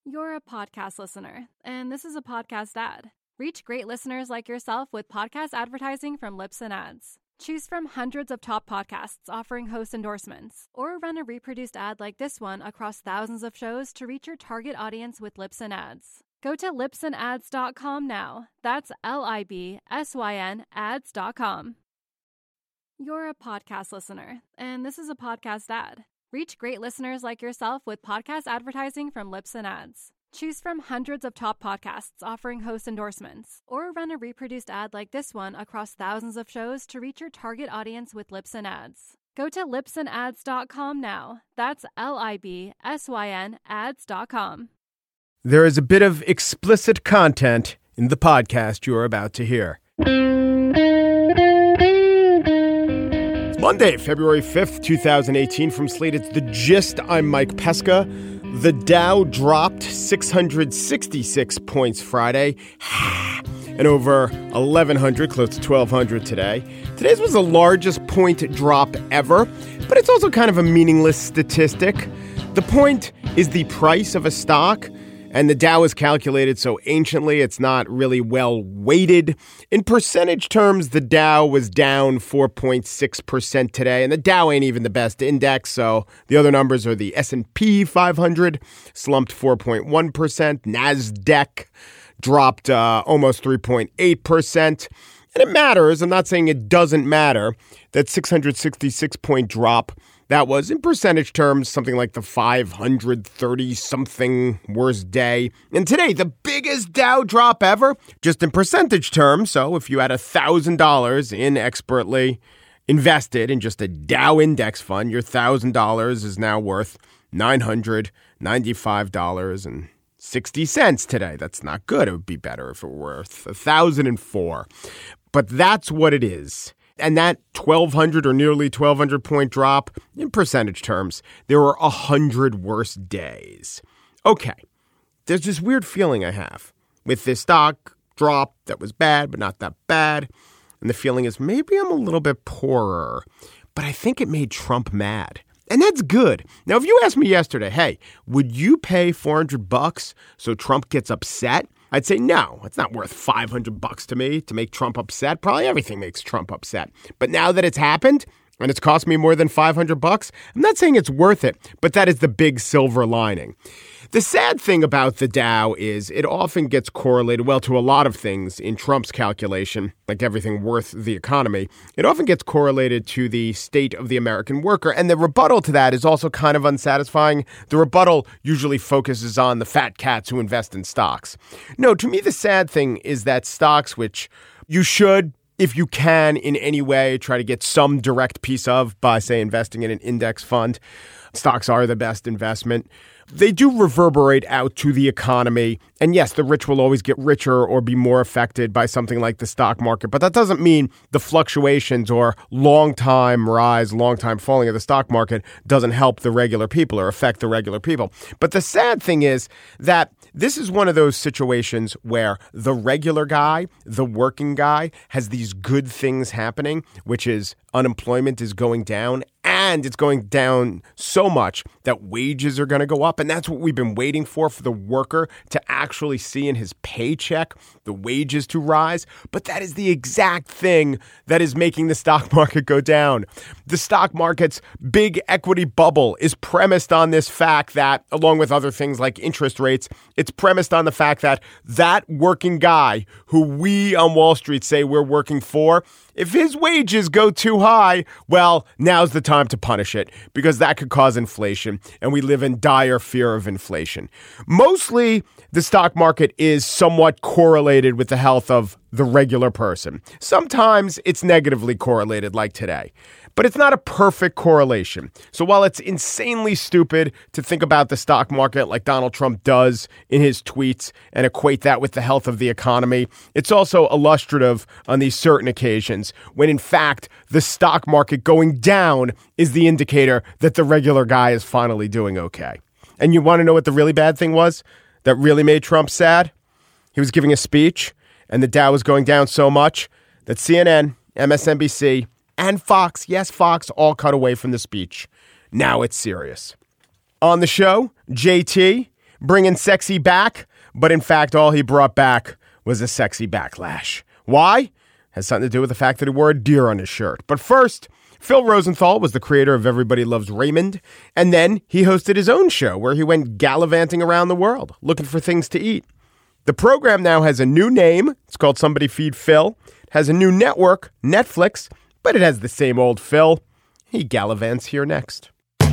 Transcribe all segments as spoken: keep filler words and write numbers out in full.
You're a podcast listener, and this is a podcast ad. Reach great listeners like yourself with podcast advertising from Libsyn Ads. Choose from hundreds of top podcasts offering host endorsements, or run a reproduced ad like this one across thousands of shows to reach your target audience with Libsyn Ads. Go to libsyn ads dot com now. That's L I B S Y N ads dot com. You're a podcast listener, and this is a podcast ad. Reach great listeners like yourself with podcast advertising from Libsyn Ads. Choose from hundreds of top podcasts offering host endorsements, or run a reproduced ad like this one across thousands of shows to reach your target audience with Libsyn Ads. Go to libsyn ads dot com now. That's L I B S Y N ads dot com. There is a bit of explicit content in the podcast you are about to hear. It's Monday, February fifth, twenty eighteen. From Slate, it's The Gist. I'm Mike Pesca. The Dow dropped six hundred sixty-six points Friday and over eleven hundred, close to twelve hundred today. Today's was the largest point drop ever, but it's also kind of a meaningless statistic. The point is the price of a stock. And the Dow is calculated so anciently, it's not really well weighted. In percentage terms, the Dow was down four point six percent today. And the Dow ain't even the best index, so the other numbers are the S and P five hundred, slumped four point one percent. NASDAQ dropped uh, almost three point eight percent. And it matters, I'm not saying it doesn't matter, that six hundred sixty-six point drop. That was, in percentage terms, something like the five hundred thirty-something worst day. And today, the biggest Dow drop ever, just in percentage terms. So if you had one thousand dollars in expertly invested in just a Dow index fund, your one thousand dollars is now worth nine hundred ninety-five dollars and sixty cents today. That's not good. It would be better if it were worth one thousand four dollars. But that's what it is. And that twelve hundred or nearly twelve hundred point drop, in percentage terms, there were one hundred worse days. Okay, there's this weird feeling I have with this stock drop that was bad, but not that bad. And the feeling is maybe I'm a little bit poorer, but I think it made Trump mad. And that's good. Now, if you asked me yesterday, hey, would you pay four hundred bucks so Trump gets upset? I'd say, no, it's not worth five hundred bucks to me to make Trump upset. Probably everything makes Trump upset. But now that it's happened and it's cost me more than five hundred bucks, I'm not saying it's worth it, but that is the big silver lining. The sad thing about the Dow is it often gets correlated, well, to a lot of things in Trump's calculation, like everything worth the economy. It often gets correlated to the state of the American worker. And the rebuttal to that is also kind of unsatisfying. The rebuttal usually focuses on the fat cats who invest in stocks. No, to me, the sad thing is that stocks, which you should, if you can in any way, try to get some direct piece of by, say, investing in an index fund, stocks are the best investment. They do reverberate out to the economy. And yes, the rich will always get richer or be more affected by something like the stock market. But that doesn't mean the fluctuations or long-time rise, long-time falling of the stock market doesn't help the regular people or affect the regular people. But the sad thing is that this is one of those situations where the regular guy, the working guy, has these good things happening, which is unemployment is going down, and it's going down so much that wages are going to go up. And that's what we've been waiting for, for the worker to actually see in his paycheck, the wages to rise. But that is the exact thing that is making the stock market go down. The stock market's big equity bubble is premised on this fact that, along with other things like interest rates, it's premised on the fact that that working guy who we on Wall Street say we're working for, if his wages go too high, well, now's the time to punish it because that could cause inflation, and we live in dire fear of inflation. Mostly, the stock market is somewhat correlated with the health of the regular person. Sometimes it's negatively correlated, like today. But it's not a perfect correlation. So while it's insanely stupid to think about the stock market like Donald Trump does in his tweets and equate that with the health of the economy, it's also illustrative on these certain occasions when, in fact, the stock market going down is the indicator that the regular guy is finally doing okay. And you want to know what the really bad thing was that really made Trump sad? He was giving a speech, and the Dow was going down so much that C N N, M S N B C, and Fox, yes, Fox, all cut away from the speech. Now it's serious. On the show, J T, bringing sexy back, but in fact, all he brought back was a sexy backlash. Why? Has something to do with the fact that he wore a deer on his shirt. But first, Phil Rosenthal was the creator of Everybody Loves Raymond, and then he hosted his own show where he went gallivanting around the world, looking for things to eat. The program now has a new name. It's called Somebody Feed Phil. It has a new network, Netflix, but it has the same old Phil. He gallivants here next.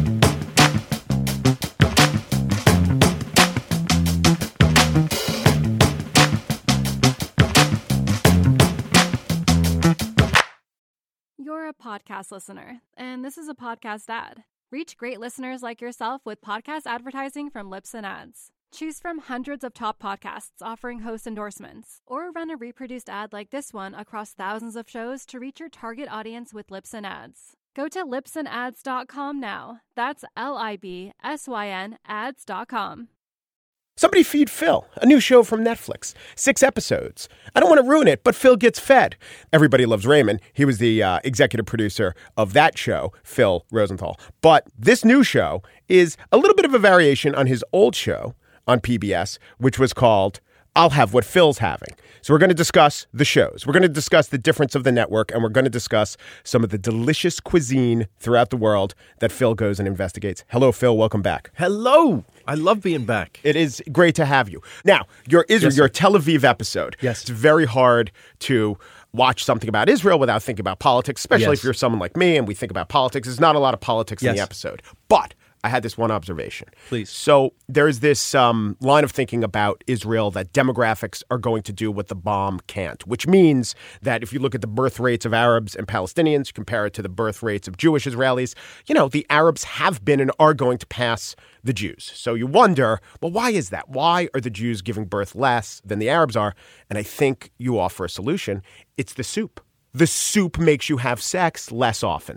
You're a podcast listener, and this is a podcast ad. Reach great listeners like yourself with podcast advertising from Libsyn Ads. Choose from hundreds of top podcasts offering host endorsements, or run a reproduced ad like this one across thousands of shows to reach your target audience with Libsyn Ads. Go to libsyn ads dot com now. That's L I B S Y N ads dot com. Somebody Feed Phil, a new show from Netflix. Six episodes. I don't want to ruin it, but Phil gets fed. Everybody Loves Raymond. He was the uh, executive producer of that show, Phil Rosenthal. But this new show is a little bit of a variation on his old show on P B S, which was called I'll Have What Phil's Having. So we're going to discuss the shows. We're going to discuss the difference of the network, and we're going to discuss some of the delicious cuisine throughout the world that Phil goes and investigates. Hello, Phil. Welcome back. Hello. I love being back. It is great to have you. Now, your Israel, Yes, your Tel Aviv episode. Yes. It's very hard to watch something about Israel without thinking about politics, especially Yes. if you're someone like me and we think about politics. There's not a lot of politics in the Yes. episode. But I had this one observation. Please. So there's this um, line of thinking about Israel that demographics are going to do what the bomb can't, which means that if you look at the birth rates of Arabs and Palestinians, compare it to the birth rates of Jewish Israelis, you know, the Arabs have been and are going to pass the Jews. So you wonder, well, why is that? Why are the Jews giving birth less than the Arabs are? And I think you offer a solution. It's the soup. The soup makes you have sex less often.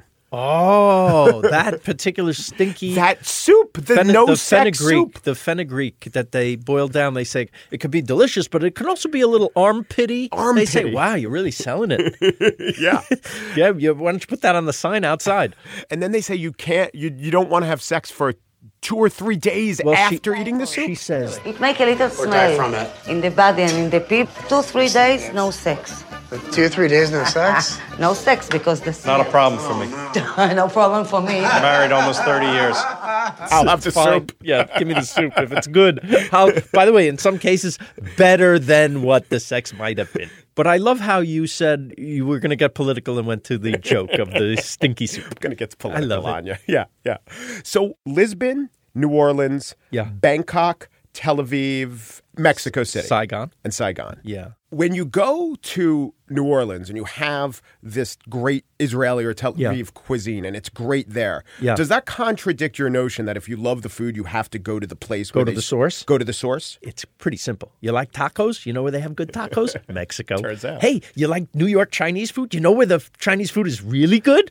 Oh, that particular stinky... That soup, the Fen- no the sex fenugreek, soup. The fenugreek that they boil down, they say it could be delicious, but it can also be a little armpity. Armpity. They say, wow, you're really selling it. Yeah. yeah, you, why don't you put that on the sign outside? And then they say you can't, you, you don't want to have sex for two or three days Well, she- after eating the soup. She says, It make a little die smell from it. in the body and in the pip. Two, three days, no sex. Two or three days no sex? No sex because the Not a problem for me. no problem for me. Married almost thirty years. I'll have the fine. soup. Yeah, give me the soup if it's good. How, by the way, in some cases, better than what the sex might have been. But I love how you said you were going to get political and went to the joke of the stinky soup. I'm going to get I love political it. on you. Yeah, yeah. So Lisbon, New Orleans, Yeah. Bangkok, Tel Aviv, Mexico City. Saigon. And Saigon. Yeah. When you go to New Orleans and you have this great Israeli or Tel Yeah. Aviv cuisine and it's great there, Yeah. does that contradict your notion that if you love the food, you have to go to the place Go where to they the s- source? Go to the source? It's pretty simple. You like tacos? You know where they have good tacos? Mexico. Turns out. Hey, you like New York Chinese food? You know where the Chinese food is really good?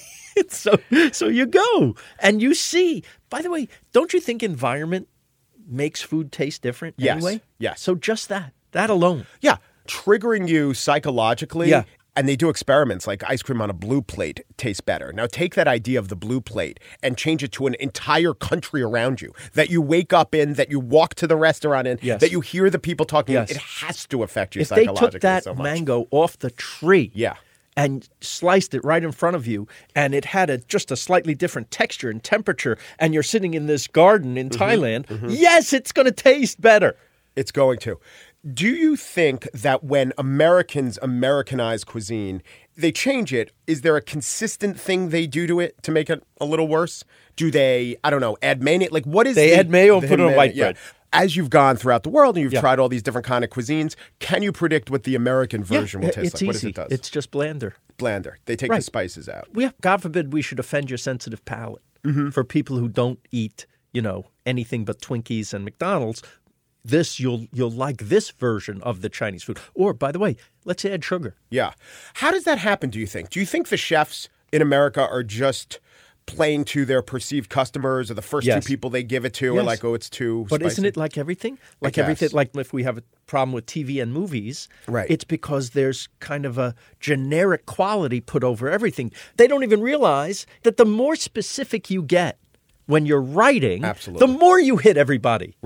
so, so you go and you see. By the way, don't you think environment makes food taste different Yes. anyway? Yes. So just that, that alone. Yeah, triggering you psychologically. Yeah. And they do experiments like ice cream on a blue plate tastes better. Now take that idea of the blue plate and change it to an entire country around you that you wake up in, that you walk to the restaurant in, Yes. that you hear the people talking. Yes. It has to affect you If they psychologically took that so much. mango off the tree, Yeah. and sliced it right in front of you, and it had a, just a slightly different texture and temperature, and you're sitting in this garden in Mm-hmm. Thailand, yes, it's going to taste better. It's going to. Do you think that when Americans Americanize cuisine, they change it? Is there a consistent thing they do to it to make it a little worse? Do they, I don't know, add mayonnaise? Like, what is They the, add mayo and the put it on mayonnaise? white Yeah. bread. As you've gone throughout the world and you've Yeah. tried all these different kind of cuisines, can you predict what the American version will Yeah, taste it's like? What is easy. it does? It's just blander. blander. They take the Right. spices out. We have, God forbid we should offend your sensitive palate. Mm-hmm. For people who don't eat, you know, anything but Twinkies and McDonald's, this you'll you'll like this version of the Chinese food. Or, by the way, let's add sugar. Yeah. How does that happen, do you think? Do you think the chefs in America are just playing to their perceived customers, or the first Yes. two people they give it to are Yes. like, oh, it's too But spicy? isn't it like everything? Like guess. everything, like if we have a problem with T V and movies, Right. it's because there's kind of a generic quality put over everything. They don't even realize that the more specific you get when you're writing, Absolutely. the more you hit everybody. Right.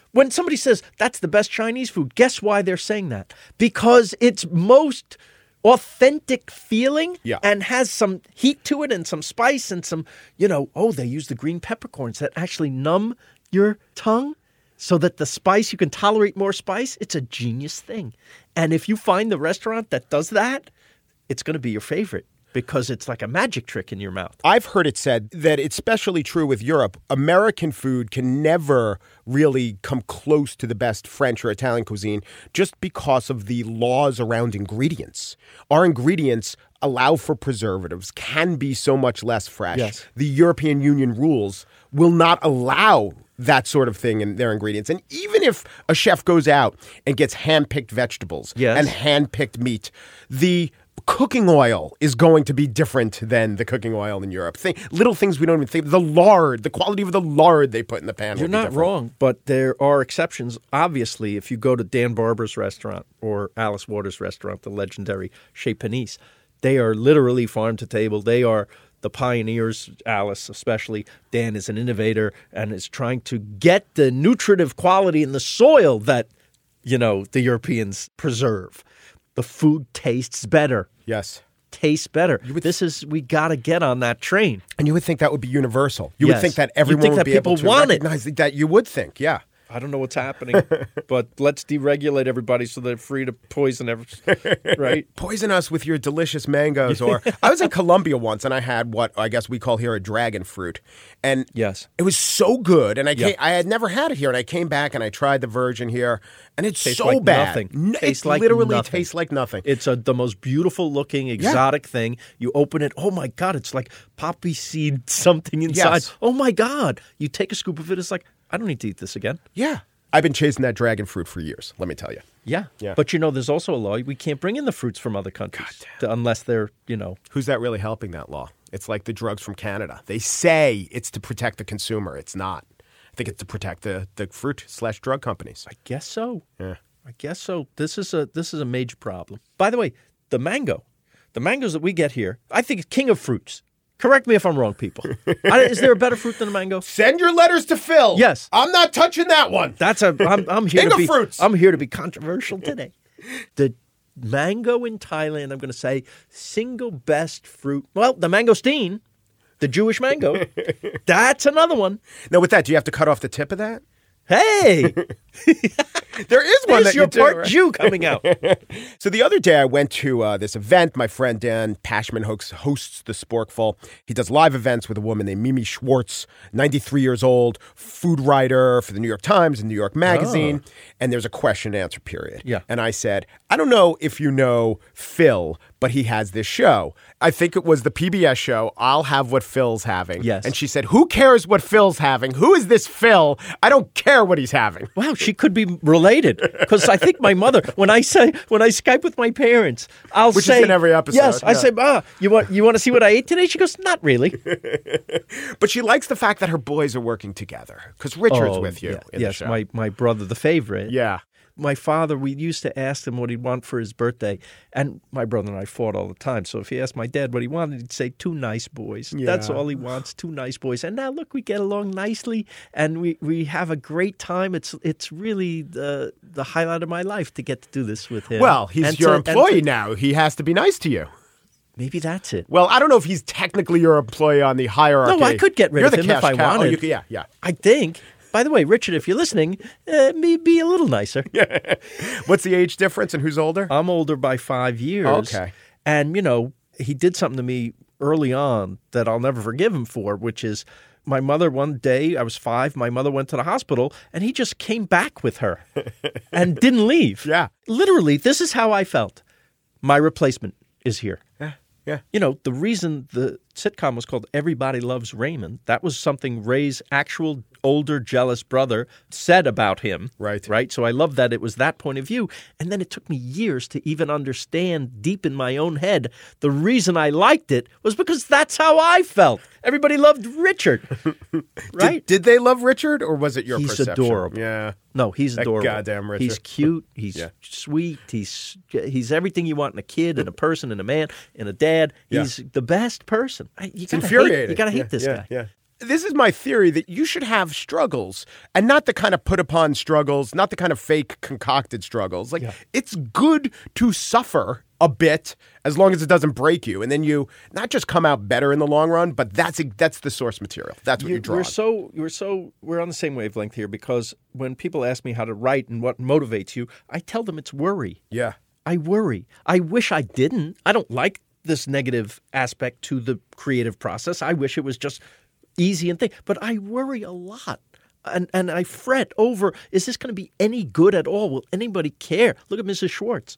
When somebody says that's the best Chinese food, guess why they're saying that? Because it's most authentic feeling Yeah. and has some heat to it and some spice and some, you know, oh, they use the green peppercorns that actually numb your tongue so that the spice, you can tolerate more spice. It's a genius thing. And if you find the restaurant that does that, it's going to be your favorite because it's like a magic trick in your mouth. I've heard it said that it's especially true with Europe. American food can never really come close to the best French or Italian cuisine just because of the laws around ingredients. Our ingredients allow for preservatives, can be so much less fresh. Yes. The European Union rules will not allow that sort of thing in their ingredients. And even if a chef goes out and gets hand-picked vegetables Yes. and hand-picked meat, the cooking oil is going to be different than the cooking oil in Europe. Think, little things we don't even think. The lard, the quality of the lard they put in the pan. You're will be not different. wrong, but there are exceptions. Obviously, if you go to Dan Barber's restaurant or Alice Waters' restaurant, the legendary Chez Panisse, they are literally farm to table. They are the pioneers, Alice especially. Dan is an innovator and is trying to get the nutritive quality in the soil that, you know, the Europeans preserve. The food tastes better. Yes. Tastes better. This is, we got to get on that train. And you would think that would be universal. You Yes. would think that You'd everyone think would that be people able to want it. recognize that. You would think, yeah. I don't know what's happening, but let's deregulate everybody so they're free to poison everything, right? Poison us with your delicious mangoes. Or I was in Colombia once and I had what I guess we call here a dragon fruit. And Yes. it was so good. And I Yeah. came, I had never had it here. And I came back and I tried the virgin here. And it's Tastes so like bad. nothing. N- Tastes it like literally nothing. tastes like nothing. It's a, the most beautiful looking exotic thing. You open it, oh my God, it's like poppy seed something inside. Yes. Oh my God. You take a scoop of it, it's like, I don't need to eat this again. Yeah. I've been chasing that dragon fruit for years, let me tell you. Yeah. Yeah. But you know, there's also a law. We can't bring in the fruits from other countries to, unless they're, you know. Who's that really helping, that law? It's like the drugs from Canada. They say it's to protect the consumer. It's not. I think it's to protect the, the fruit slash drug companies. I guess so. Yeah. I guess so. This is a this is a major problem. By the way, the mango, the mangoes that we get here, I think it's king of fruits. Correct me if I'm wrong, people. I, is there a better fruit than a mango? Send your letters to Phil. Yes. I'm not touching that one. That's a. I'm, I'm here King to of be. fruits. I'm here to be controversial today. The mango in Thailand, I'm going to say, single best fruit. Well, the mangosteen, the Jewish mango. That's another one. Now, with that, do you have to cut off the tip of that? Hey, There is one there's that your you do, part right? Jew coming out. So the other day I went to uh, this event. My friend Dan Pashman hosts, hosts the Sporkful. He does live events with a woman named Mimi Schwartz, ninety-three years old, food writer for the New York Times and New York Magazine. Oh. And there's a question and answer period. Yeah. And I said, I don't know if you know Phil, but he has this show. I think it was the P B S show, I'll Have What Phil's Having. Yes. And she said, who cares what Phil's having? Who is this Phil? I don't care what he's having. Wow, she could be related because I think my mother, when I say when I Skype with my parents, I'll Which is say in every episode, Yes, I yeah. say, "Ah, you want you want to see what I ate today?" She goes, "Not really." But she likes the fact that her boys are working together because Richard's Oh, with you yeah. in yes, the show. my my brother, the favorite. Yeah. My father, we used to ask him what he'd want for his birthday, and my brother and I fought all the time. So if he asked my dad what he wanted, he'd say, two nice boys. That's Yeah. all he wants, two nice boys. And now, look, we get along nicely, and we, we have a great time. It's it's really the the highlight of my life to get to do this with him. Well, he's And your to- and employee to- now. He has to be nice to you. Maybe that's it. Well, I don't know if he's technically your employee on the hierarchy. No, I could get rid You're of the him if cash I cow. Oh, wanted. you could, yeah, yeah. I think. By the way, Richard, if you're listening, uh, me be a little nicer. What's the age difference and who's older? I'm older by five years. Okay. And, you know, he did something to me early on that I'll never forgive him for, which is my mother one day, I was five, my mother went to the hospital, and he just came back with her and didn't leave. Yeah. Literally, this is how I felt. My replacement is here. Yeah, yeah. You know, the reason the sitcom was called Everybody Loves Raymond, that was something Ray's actual older, jealous brother said about him. Right. Right? So I love that it was that point of view. And then it took me years to even understand deep in my own head the reason I liked it was because that's how I felt. Everybody loved Richard. Right? Did, did they love Richard or was it your He's perception? adorable. Yeah. No, he's That adorable. goddamn Richard. He's cute. He's Yeah. sweet. He's he's everything you want in a kid, and a person, and a man, and a dad. Yeah. He's the best person. I- You It's gotta infuriating. hate, you gotta hate Yeah, this yeah, guy. Yeah. This is my theory that you should have struggles, and not the kind of put upon struggles, not the kind of fake concocted struggles. Like, Yeah. it's good to suffer a bit as long as it doesn't break you. And then you not just come out better in the long run, but that's that's the source material. That's what you, you draw. We're so, we're so, we're on the same wavelength here, because when people ask me how to write and what motivates you, I tell them it's worry. Yeah. I worry. I wish I didn't. I don't like this negative aspect to the creative process. I wish it was just easy and thing, but I worry a lot. And and I fret over, is this going to be any good at all? Will anybody care? Look at Missus Schwartz.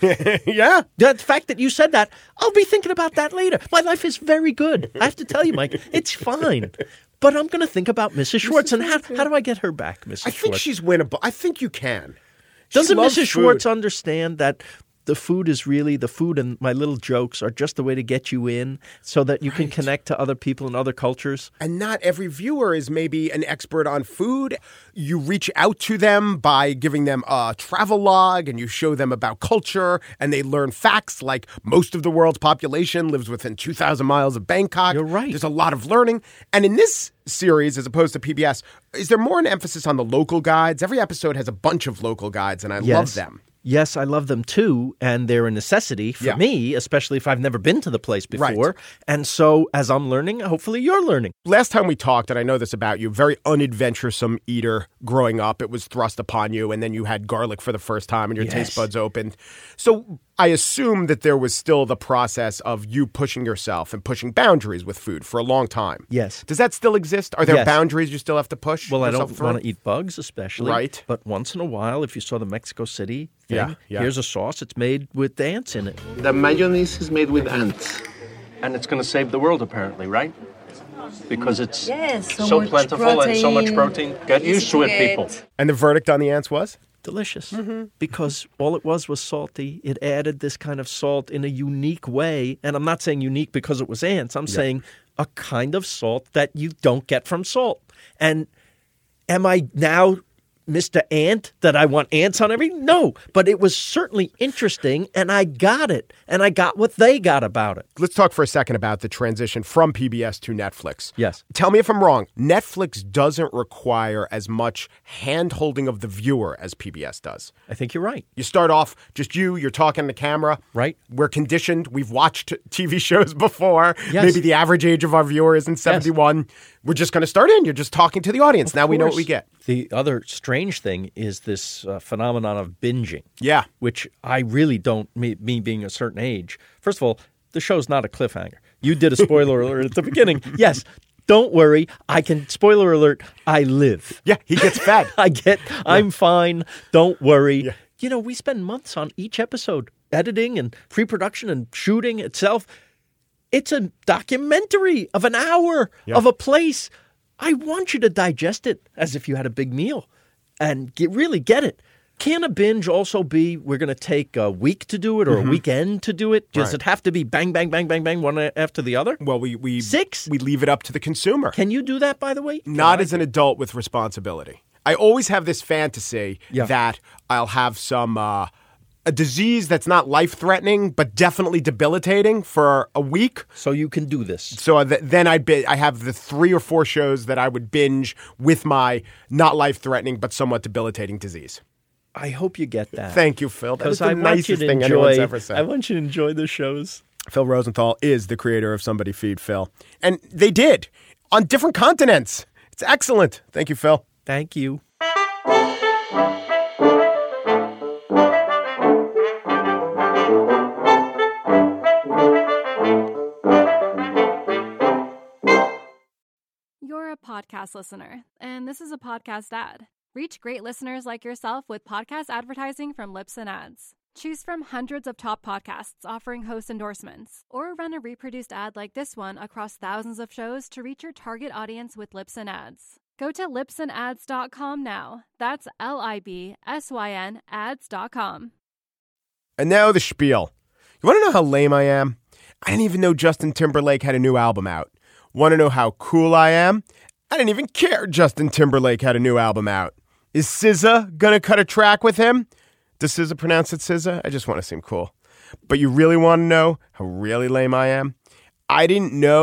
Yeah. The fact that you said that, I'll be thinking about that later. My life is very good. I have to tell you, Mike, it's fine. But I'm going to think about Missus Schwartz, and how, how do I get her back, Missus I Schwartz? think she's winnable. I think you can. She Doesn't loves Missus food. Schwartz understand that the food is really, the food and my little jokes are just the way to get you in so that you can connect to other people and other cultures? And not every viewer is maybe an expert on food. You reach out to them by giving them a travel log, and you show them about culture, and they learn facts like most of the world's population lives within two thousand miles of Bangkok. You're right. There's a lot of learning. And in this series, as opposed to P B S, is there more an emphasis on the local guides? Every episode has a bunch of local guides, and I Yes. love them. Yes, I love them too, and they're a necessity for Yeah. me, especially if I've never been to the place before. Right. And so as I'm learning, hopefully you're learning. Last time we talked, and I know this about you, very unadventuresome eater growing up. It was thrust upon you, and then you had garlic for the first time, and your Yes. taste buds opened. So I assume that there was still the process of you pushing yourself and pushing boundaries with food for a long time. Yes. Does that still exist? Are there Yes. boundaries you still have to push? Well, I yourself don't through? want to eat bugs, especially. Right. But once in a while, if you saw the Mexico City thing, Yeah, yeah. here's a sauce. It's made with ants in it. The mayonnaise is made with ants. And it's going to save the world, apparently, right? Because it's Yes, so so much plentiful and so much protein. protein. Get Easy used to to it, get. people. And the verdict on the ants was? Delicious. Mm-hmm. Because all it was was salty. It added this kind of salt in a unique way. And I'm not saying unique because it was ants. I'm saying a kind of salt that you don't get from salt. And am I now Mister Ant that I want ants on everything? No, but it was certainly interesting, and I got it, and I got what they got about it. Let's talk for a second about the transition from P B S to Netflix. Yes. Tell me if I'm wrong. Netflix doesn't require as much hand-holding of the viewer as P B S does. I think you're right. You start off just you, you're talking to camera. Right. We're conditioned. We've watched T V shows before. Yes. Maybe the average age of our viewer isn't seventy-one. We're just going to start in. You're just talking to the audience. Of now we know what course. we get. The other strange thing is this uh, phenomenon of binging. Yeah. Which I really don't, me, me being a certain age. First of all, the show's not a cliffhanger. You did a spoiler alert at the beginning. Yes, don't worry. I can, spoiler alert, I live. Yeah, he gets fed. I get, I'm fine. Don't worry. Yeah. You know, we spend months on each episode, editing and pre-production and shooting itself. It's a documentary of an hour Yeah. of a place. I want you to digest it as if you had a big meal and get, really get it. Can a binge also be, we're going to take a week to do it or a weekend to do it? Does Right. it have to be bang, bang, bang, bang, bang, one after the other? Well, we, we, Six? we leave it up to the consumer. Can you do that, by the way? Not as an adult with responsibility. I always have this fantasy Yeah. that I'll have some uh, a disease that's not life-threatening but definitely debilitating for a week. So you can do this. So th- then I'd be, I have the three or four shows that I would binge with my not life-threatening but somewhat debilitating disease. I hope you get that. Thank you, Phil. That is Because the I want you nicest to thing anyone's enjoy. ever said. I want you to enjoy the shows. Phil Rosenthal is the creator of Somebody Feed Phil. And they did on different continents. It's excellent. Thank you, Phil. Thank you. You're a podcast listener, and this is a podcast ad. Reach great listeners like yourself with podcast advertising from Libsyn Ads. Choose from hundreds of top podcasts offering host endorsements, or run a reproduced ad like this one across thousands of shows to reach your target audience with Libsyn Ads. Go to libsyn ads dot com now. That's L I B S Y N ads dot com. And now the spiel. You want to know how lame I am? I didn't even know Justin Timberlake had a new album out. Want to know how cool I am? I didn't even care Justin Timberlake had a new album out. Is S Z A gonna cut a track with him? Does S Z A pronounce it S Z A? I just want to seem cool. But you really want to know how really lame I am? I didn't know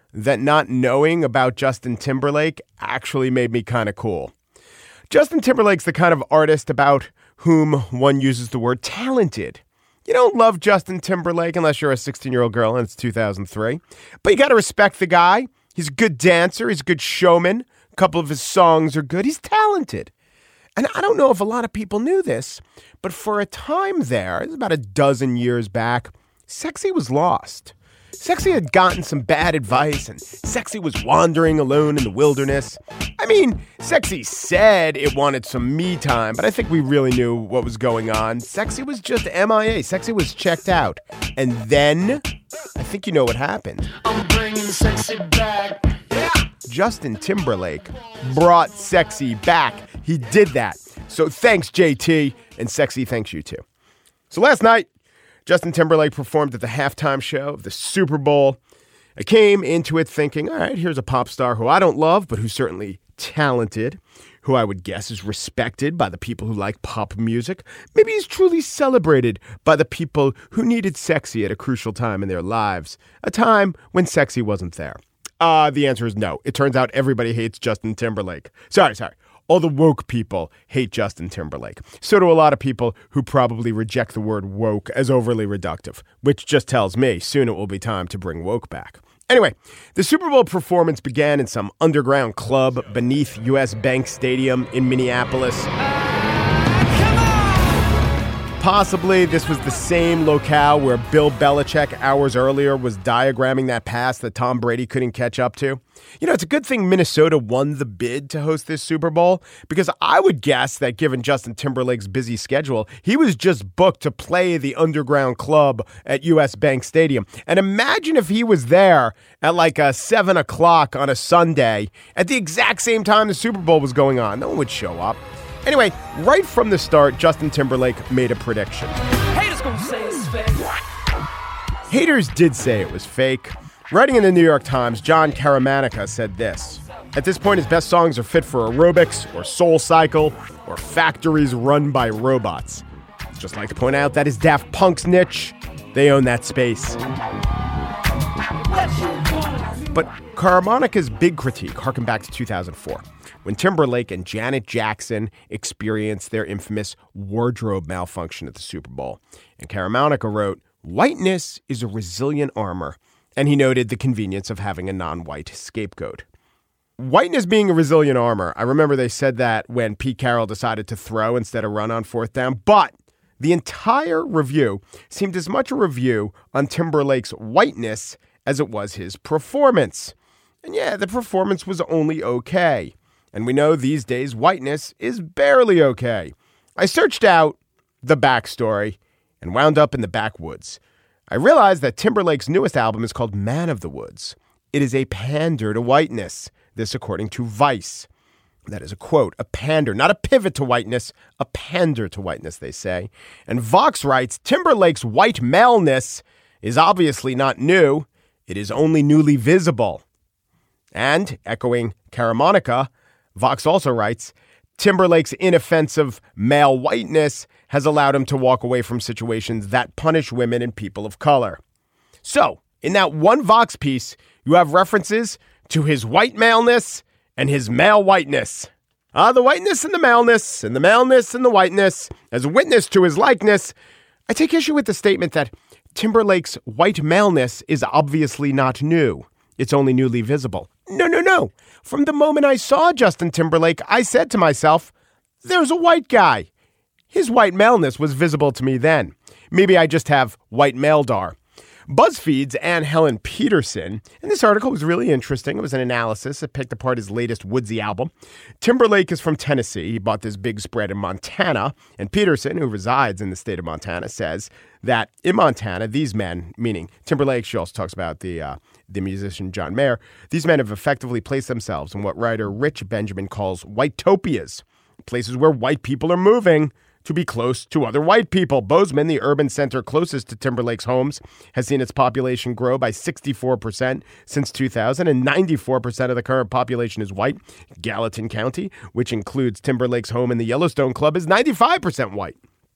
that not knowing about Justin Timberlake actually made me kind of cool. Justin Timberlake's the kind of artist about whom one uses the word talented. You don't love Justin Timberlake unless you're a sixteen-year-old girl and it's two thousand three. But you got to respect the guy. He's a good dancer. He's a good showman. A couple of his songs are good. He's talented. And I don't know if a lot of people knew this, but for a time there, it was about a dozen years back, Sexy was lost. Sexy had gotten some bad advice, and Sexy was wandering alone in the wilderness. I mean, Sexy said it wanted some me time, but I think we really knew what was going on. Sexy was just M I A. Sexy was checked out. And then, I think you know what happened. I'm bringing Sexy back. Yeah. Justin Timberlake brought Sexy back. He did that. So thanks, J T, and Sexy thanks you too. So last night, Justin Timberlake performed at the halftime show of the Super Bowl. I came into it thinking, all right, here's a pop star who I don't love, but who's certainly talented, who I would guess is respected by the people who like pop music. Maybe he's truly celebrated by the people who needed Sexy at a crucial time in their lives, a time when Sexy wasn't there. Uh, the answer is no. It turns out everybody hates Justin Timberlake. Sorry, sorry. All the woke people hate Justin Timberlake. So do a lot of people who probably reject the word woke as overly reductive, which just tells me soon it will be time to bring woke back. Anyway, the Super Bowl performance began in some underground club beneath U S Bank Stadium in Minneapolis. Possibly this was the same locale where Bill Belichick hours earlier was diagramming that pass that Tom Brady couldn't catch up to. You know, it's a good thing Minnesota won the bid to host this Super Bowl, because I would guess that given Justin Timberlake's busy schedule, he was just booked to play the underground club at U S Bank Stadium. And imagine if he was there at like a seven o'clock on a Sunday at the exact same time the Super Bowl was going on. No one would show up. Anyway, right from the start, Justin Timberlake made a prediction. Haters gonna say it's fake. Haters did say it was fake. Writing in the New York Times, John Caramanica said this: at this point, his best songs are fit for aerobics or Soul Cycle or factories run by robots. I'd just like to point out that is Daft Punk's niche. They own that space. But Caramanica's big critique harkened back to two thousand four, when Timberlake and Janet Jackson experienced their infamous wardrobe malfunction at the Super Bowl. And Caramanica wrote, "Whiteness is a resilient armor," and he noted the convenience of having a non-white scapegoat. Whiteness being a resilient armor, I remember they said that when Pete Carroll decided to throw instead of run on fourth down, but the entire review seemed as much a review on Timberlake's whiteness as it was his performance. And yeah, the performance was only okay. And we know these days whiteness is barely okay. I searched out the backstory and wound up in the backwoods. I realized that Timberlake's newest album is called Man of the Woods. It is a pander to whiteness. This according to Vice. That is a quote, a pander, not a pivot to whiteness, a pander to whiteness, they say. And Vox writes, Timberlake's white maleness is obviously not new. It is only newly visible. And, echoing Caramanica, Vox also writes, Timberlake's inoffensive male whiteness has allowed him to walk away from situations that punish women and people of color. So, in that one Vox piece, you have references to his white maleness and his male whiteness. Ah, the whiteness and the maleness, and the maleness and the whiteness, as a witness to his likeness. I take issue with the statement that Timberlake's white maleness is obviously not new. It's only newly visible. No, no, no. From the moment I saw Justin Timberlake, I said to myself, there's a white guy. His white maleness was visible to me then. Maybe I just have white maledar. BuzzFeed's Ann Helen Peterson, and this article was really interesting. It was an analysis. It picked apart his latest Woodsy album. Timberlake is from Tennessee. He bought this big spread in Montana. And Peterson, who resides in the state of Montana, says that in Montana, these men, meaning Timberlake, she also talks about the uh, the musician John Mayer, these men have effectively placed themselves in what writer Rich Benjamin calls white-topias, places where white people are moving to be close to other white people. Bozeman, the urban center closest to Timberlake's homes, has seen its population grow by sixty-four percent since two thousand, and ninety-four percent of the current population is white. Gallatin County, which includes Timberlake's home in the Yellowstone Club, is ninety-five percent white.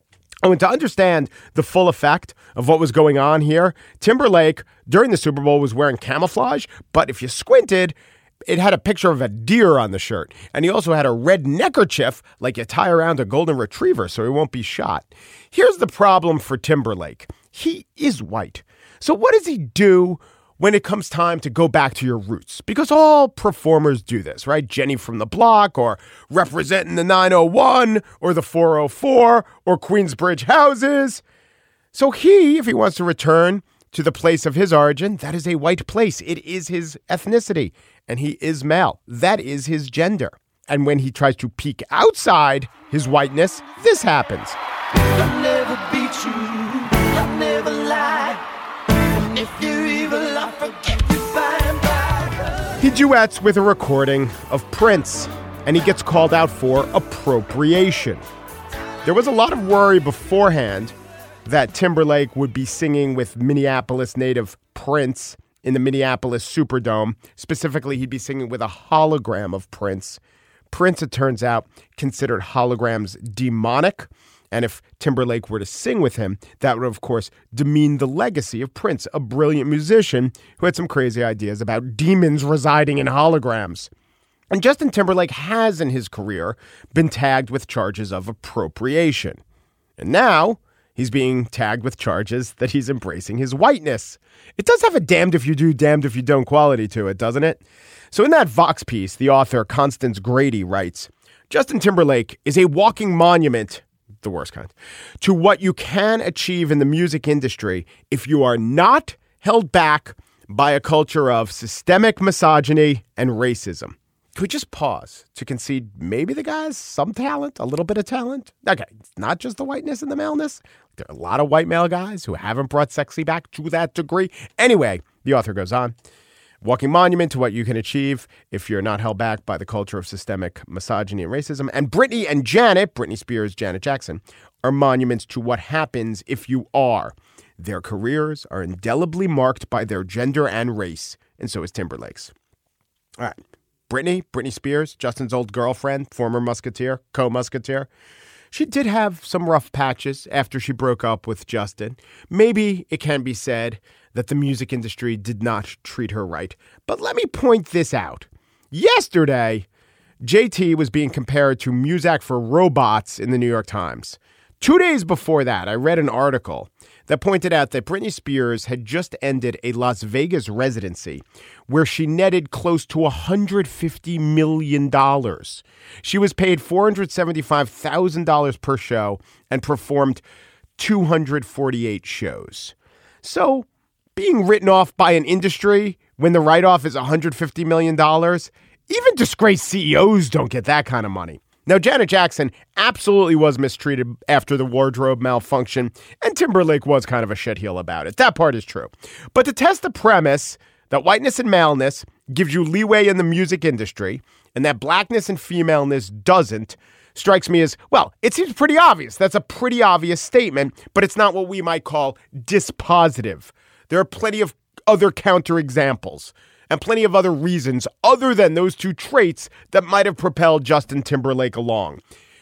Oh, and to understand the full effect of what was going on here, Timberlake, during the Super Bowl, was wearing camouflage, but if you squinted, it had a picture of a deer on the shirt. And he also had a red neckerchief like you tie around a golden retriever so he won't be shot. Here's the problem for Timberlake. He is white. So what does he do when it comes time to go back to your roots? Because all performers do this, right? Jenny from the Block, or representing the nine oh one or the four oh four or Queensbridge houses. So he, if he wants to return to the place of his origin, that is a white place. It is his ethnicity. And he is male. That is his gender. And when he tries to peek outside his whiteness, this happens. I'll never beat you. I'll never lie. And if you're evil, I'll forget you by and by. He duets with a recording of Prince, and he gets called out for appropriation. There was a lot of worry beforehand that Timberlake would be singing with Minneapolis native Prince in the Minneapolis Superdome. Specifically, he'd be singing with a hologram of Prince. Prince, it turns out, considered holograms demonic. And if Timberlake were to sing with him, that would, of course, demean the legacy of Prince, a brilliant musician who had some crazy ideas about demons residing in holograms. And Justin Timberlake has, in his career, been tagged with charges of appropriation. And now he's being tagged with charges that he's embracing his whiteness. It does have a damned if you do, damned if you don't quality to it, doesn't it? So in that Vox piece, the author Constance Grady writes, Justin Timberlake is a walking monument, the worst kind, to what you can achieve in the music industry if you are not held back by a culture of systemic misogyny and racism. Could we just pause to concede maybe the guy has some talent, a little bit of talent? Okay, it's not just the whiteness and the maleness. There are a lot of white male guys who haven't brought sexy back to that degree. Anyway, the author goes on. Walking monument to what you can achieve if you're not held back by the culture of systemic misogyny and racism. And Britney and Janet, Britney Spears, Janet Jackson, are monuments to what happens if you are. Their careers are indelibly marked by their gender and race, and so is Timberlake's. All right. Britney, Britney Spears, Justin's old girlfriend, former musketeer, co-musketeer. She did have some rough patches after she broke up with Justin. Maybe it can be said that the music industry did not treat her right. But let me point this out. Yesterday, J T was being compared to Muzak for Robots in the New York Times. Two days before that, I read an article that pointed out that Britney Spears had just ended a Las Vegas residency where she netted close to one hundred fifty million dollars. She was paid four hundred seventy-five thousand dollars per show and performed two hundred forty-eight shows. So, being written off by an industry when the write-off is one hundred fifty million dollars, even disgraced C E Os don't get that kind of money. Now, Janet Jackson absolutely was mistreated after the wardrobe malfunction, and Timberlake was kind of a shitheel about it. That part is true. But to test the premise that whiteness and maleness gives you leeway in the music industry, and that blackness and femaleness doesn't, strikes me as, well, it seems pretty obvious. That's a pretty obvious statement, but it's not what we might call dispositive. There are plenty of other counterexamples and plenty of other reasons other than those two traits that might have propelled Justin Timberlake along.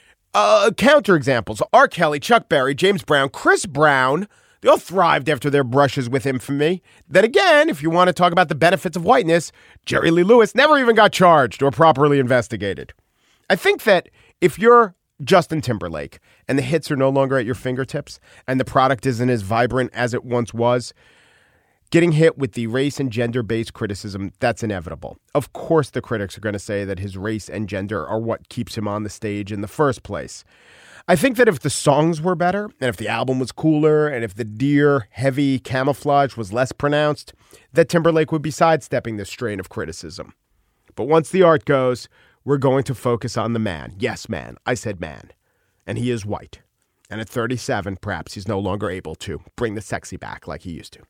Uh, counterexamples: R. Kelly, Chuck Berry, James Brown, Chris Brown. They all thrived after their brushes with infamy. Then again, if you want to talk about the benefits of whiteness, Jerry Lee Lewis never even got charged or properly investigated. I think that if you're Justin Timberlake and the hits are no longer at your fingertips and the product isn't as vibrant as it once was, getting hit with the race and gender-based criticism, that's inevitable. Of course the critics are going to say that his race and gender are what keeps him on the stage in the first place. I think that if the songs were better, and if the album was cooler, and if the deer, heavy camouflage was less pronounced, that Timberlake would be sidestepping this strain of criticism. But once the art goes, we're going to focus on the man. Yes, man. I said man. And he is white. And at thirty-seven, perhaps he's no longer able to bring the sexy back like he used to.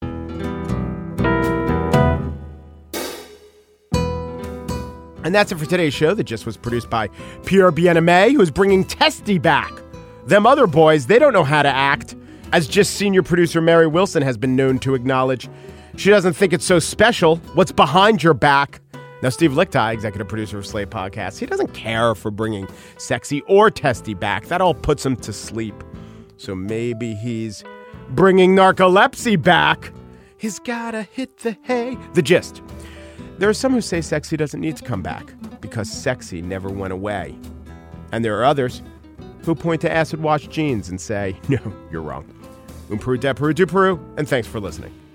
And that's it for today's show that just was produced by Pierre Bien-Aimé, who's bringing Testy back. Them other boys, they don't know how to act, as just senior producer Mary Wilson has been known to acknowledge. She doesn't think it's so special. What's behind your back? Now, Steve Lichtai, executive producer of Slate Podcasts, he doesn't care for bringing Sexy or Testy back. That all puts him to sleep. So maybe he's bringing narcolepsy back. He's gotta hit the hay. The gist. There are some who say sexy doesn't need to come back because sexy never went away. And there are others who point to acid-washed jeans and say, no, you're wrong. Un Peru, de Peru, du Peru, and thanks for listening.